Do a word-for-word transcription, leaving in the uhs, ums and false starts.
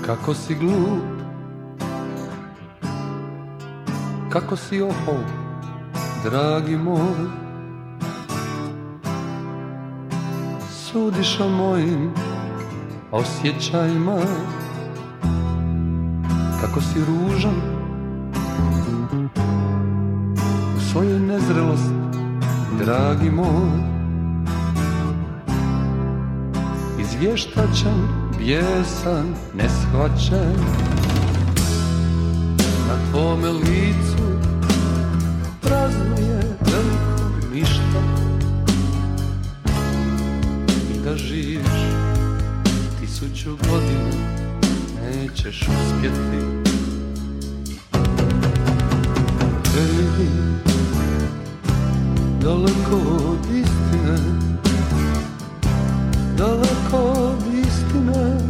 Kako si glup, kako si ohol, dragi moj. Sudiš o mojim osjećajima, kako si ružan u svojoj nezrelosti, dragi moj. Izvještačan, bijesan, neshvaćen, na tvome licu praznuje veliko ništa. I da živiš tisuću godina nećeš uspjeti. Hej, daleko od istine, daleko od istine,